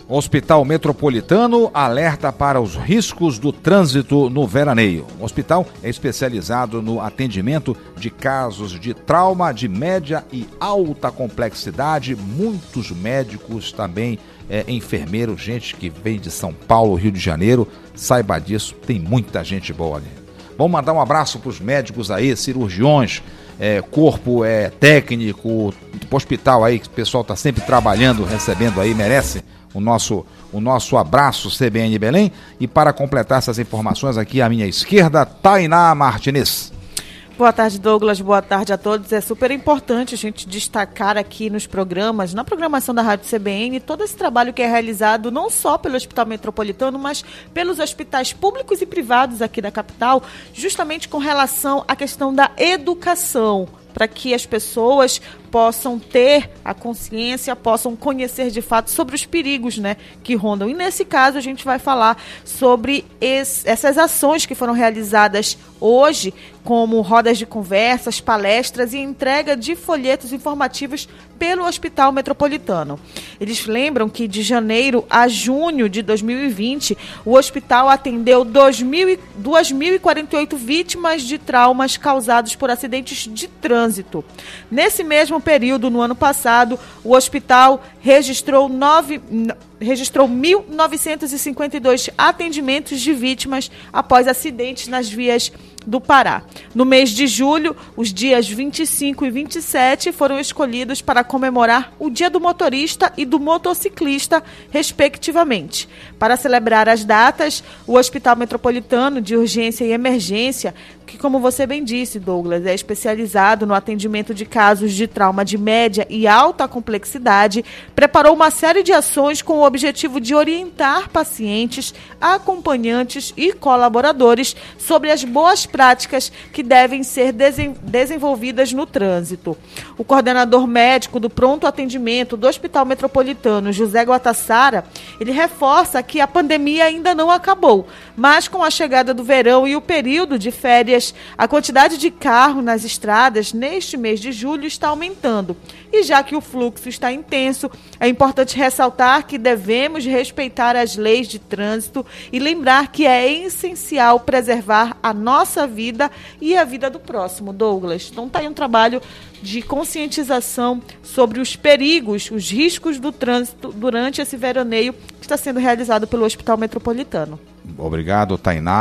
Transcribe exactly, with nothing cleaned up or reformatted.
Hospital Metropolitano alerta para os riscos do trânsito no veraneio. O hospital é especializado no atendimento de casos de trauma de média e alta complexidade. Muitos médicos também, é, enfermeiros, gente que vem de São Paulo, Rio de Janeiro. Saiba disso, tem muita gente boa ali. Vamos mandar um abraço para os médicos aí, cirurgiões, é, corpo é, técnico, hospital aí, que o pessoal está sempre trabalhando, recebendo aí, merece o nosso, o nosso abraço, C B N Belém. E para completar essas informações aqui à minha esquerda, Tainá Martinez. Boa tarde, Douglas. Boa tarde a todos. É super importante a gente destacar aqui nos programas, na programação da Rádio C B N, todo esse trabalho que é realizado não só pelo Hospital Metropolitano, mas pelos hospitais públicos e privados aqui da capital, justamente com relação à questão da educação, para que as pessoas possam ter a consciência, possam conhecer de fato sobre os perigos, né, que rondam. E nesse caso a gente vai falar sobre esse, essas ações que foram realizadas hoje, como rodas de conversas, palestras e entrega de folhetos informativos pelo Hospital Metropolitano. Eles lembram que de janeiro a junho de dois mil e vinte, o hospital atendeu duas mil e quarenta e oito vítimas de traumas causados por acidentes de trânsito. Nesse mesmo período, no ano passado, o hospital registrou, nove, registrou mil novecentos e cinquenta e dois atendimentos de vítimas após acidentes nas vias do Pará. No mês de julho, os dias vinte e cinco e vinte e sete foram escolhidos para comemorar o Dia do Motorista e do Motociclista, respectivamente. Para celebrar as datas, o Hospital Metropolitano de Urgência e Emergência, que, como você bem disse, Douglas, é especializado no atendimento de casos de trauma de média e alta complexidade, preparou uma série de ações com o objetivo de orientar pacientes, acompanhantes e colaboradores sobre as boas práticas que devem ser desen- desenvolvidas no trânsito. O coordenador médico do pronto atendimento do Hospital Metropolitano, José Guatassara, ele reforça que a pandemia ainda não acabou, mas com a chegada do verão e o período de férias, a quantidade de carro nas estradas neste mês de julho está aumentando. E já que o fluxo está intenso, é importante ressaltar que devemos respeitar as leis de trânsito e lembrar que é essencial preservar a nossa vida e a vida do próximo, Douglas. Então está aí um trabalho de conscientização sobre os perigos, os riscos do trânsito durante esse veraneio que está sendo realizado pelo Hospital Metropolitano. Obrigado, Tainá.